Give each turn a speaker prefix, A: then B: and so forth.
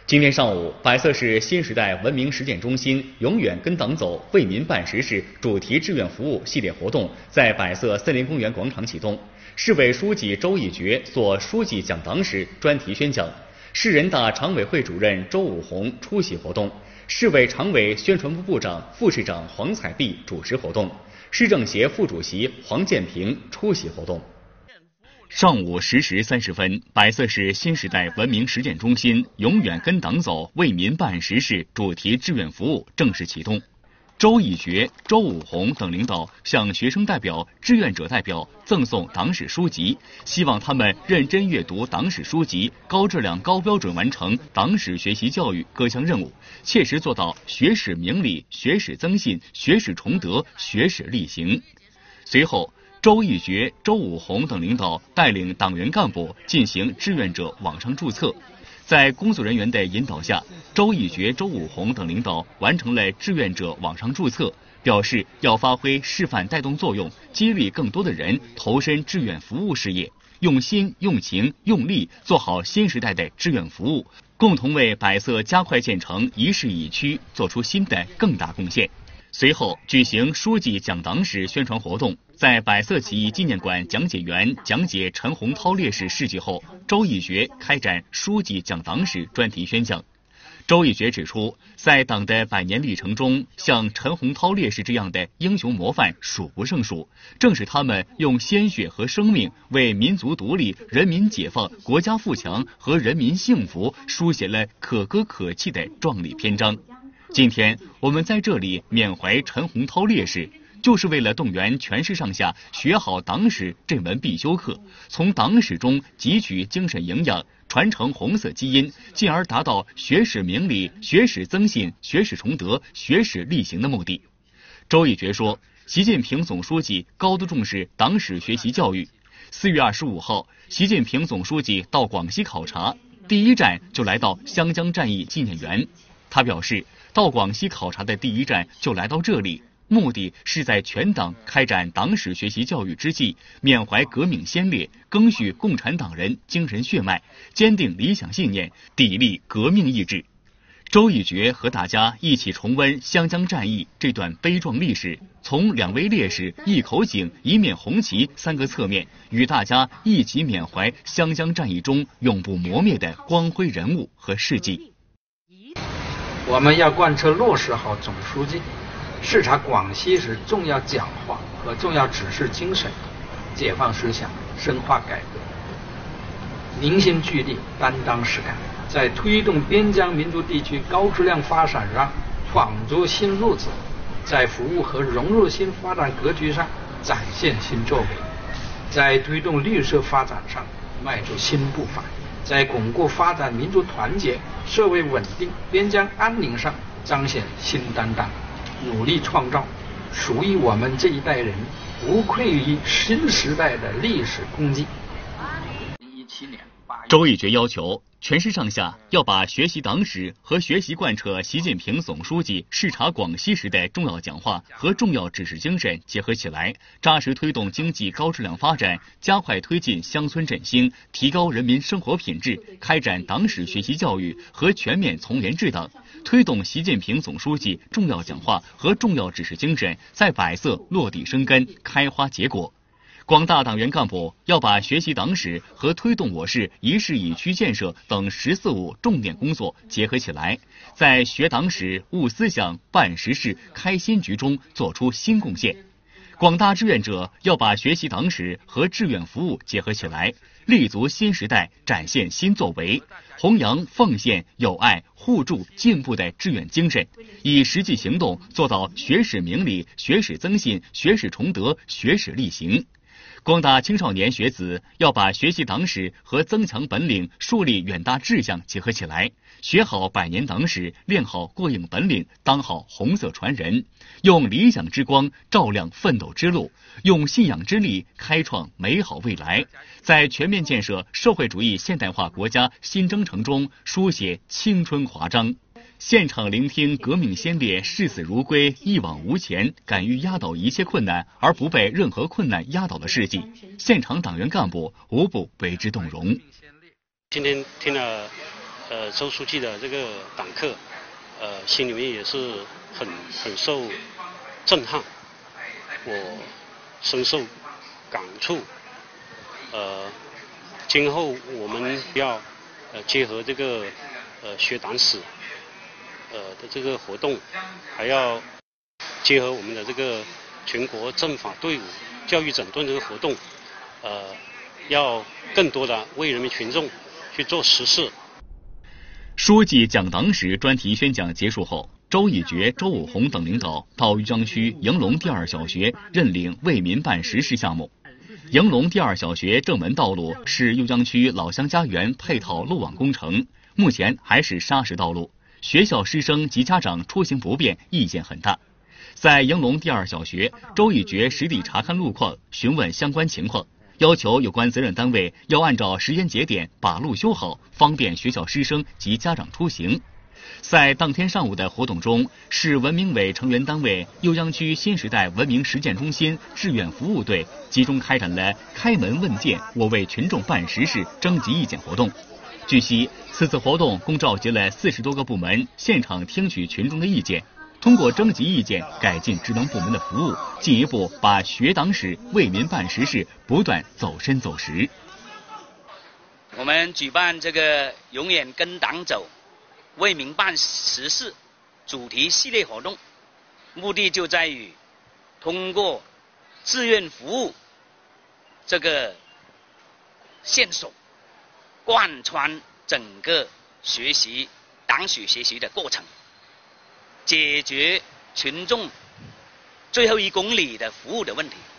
A: 今天上午，百色市新时代文明实践中心“永远跟党走，为民办实事”主题志愿服务系列活动在百色森林公园广场启动。市委书记周一觉做书记讲党时专题宣讲，市人大常委会主任周武红出席活动，市委常委、宣传部部长、副市长黄彩碧主持活动，市政协副主席黄建平出席活动。上午10时30分，百色市新时代文明实践中心“永远跟党走，为民办实事”主题志愿服务正式启动。周一觉、周武红等领导向学生代表、志愿者代表赠送党史书籍，希望他们认真阅读党史书籍，高质量、高标准完成党史学习教育各项任务，切实做到学史明理、学史增信、学史崇德、学史力行。随后，周一觉、周武红等领导带领党员干部进行志愿者网上注册。在工作人员的引导下，周一觉、周武红等领导完成了志愿者网上注册，表示要发挥示范带动作用，激励更多的人投身志愿服务事业，用心、用情、用力做好新时代的志愿服务，共同为百色加快建成一市一区做出新的更大贡献。随后举行书记讲党史宣传活动，在百色起义纪念馆讲解员讲解陈洪涛烈士事迹后，周一觉开展书记讲党史专题宣讲。周一觉指出，在党的100年历程中，像陈洪涛烈士这样的英雄模范数不胜数，正是他们用鲜血和生命为民族独立、人民解放、国家富强和人民幸福书写了可歌可泣的壮丽篇章。今天我们在这里缅怀陈洪涛烈士，就是为了动员全市上下学好党史这门必修课，从党史中汲取精神营养，传承红色基因，进而达到学史明理、学史增信、学史崇德、学史力行的目的。周一觉说，习近平总书记高度重视党史学习教育。4月25号，习近平总书记到广西考察，第一站就来到湘江战役纪念园。他表示，到广西考察的第一站就来到这里，目的是在全党开展党史学习教育之际，缅怀革命先烈，赓续共产党人精神血脉，坚定理想信念，砥砺革命意志。周一觉和大家一起重温湘江战役这段悲壮历史，从2位烈士、一口井、一面红旗3个侧面，与大家一起缅怀湘江战役中永不磨灭的光辉人物和事迹。
B: 我们要贯彻落实好总书记视察广西时重要讲话和重要指示精神，解放思想，深化改革，凝心聚力，担当实干，在推动边疆民族地区高质量发展上闯出新路子，在服务和融入新发展格局上展现新作为，在推动绿色发展上迈出新步伐，在巩固发展民族团结、社会稳定、边疆安宁上彰显新担当，努力创造属于我们这一代人无愧于新时代的历史功绩。
A: 周一觉要求全市上下要把学习党史和学习贯彻习近平总书记视察广西时的重要讲话和重要指示精神结合起来，扎实推动经济高质量发展，加快推进乡村振兴，提高人民生活品质，开展党史学习教育和全面从严治党，推动习近平总书记重要讲话和重要指示精神在百色落地生根，开花结果。广大党员干部要把学习党史和推动我市一市一区建设等“14·5”重点工作结合起来，在学党史、悟思想、办实事、开新局中做出新贡献。广大志愿者要把学习党史和志愿服务结合起来，立足新时代，展现新作为，弘扬奉献、友爱、互助、进步的志愿精神，以实际行动做到学史明理、学史增信、学史崇德、学史力行。广大青少年学子要把学习党史和增强本领、树立远大志向结合起来，学好100年党史，练好过硬本领，当好红色传人，用理想之光照亮奋斗之路，用信仰之力开创美好未来，在全面建设社会主义现代化国家新征程中书写青春华章。现场聆听革命先烈视死如归、一往无前，敢于压倒一切困难而不被任何困难压倒的事迹，现场党员干部无不为之动容。
C: 今天听了周书记的这个党课，心里面也是很受震撼，我深受感触。今后我们要结合这个学党史的这个活动，还要结合我们的这个全国政法队伍教育整顿这个活动，要更多的为人民群众去做实事。
A: 书记讲党史专题宣讲结束后，周以觉、周武红等领导到邺江区迎龙第二小学认领为民办实事项目。迎龙第二小学正门道路是邺江区老乡家园配套路网工程，目前还是砂石道路，学校师生及家长出行不便，意见很大。在迎龙第二小学，周以觉实地查看路况，询问相关情况，要求有关责任单位要按照时间节点把路修好，方便学校师生及家长出行。在当天上午的活动中，市文明委成员单位邺江区新时代文明实践中心志愿服务队集中开展了开门问见，我为群众办实事征集意见活动。据悉，此次活动共召集了40多个部门，现场听取群众的意见，通过征集意见改进职能部门的服务，进一步把学党史为民办实事不断走深走实。
D: 我们举办这个永远跟党走为民办实事主题系列活动，目的就在于通过志愿服务这个线索，贯穿整个学习党史学习的过程，解决群众最后1公里的服务的问题。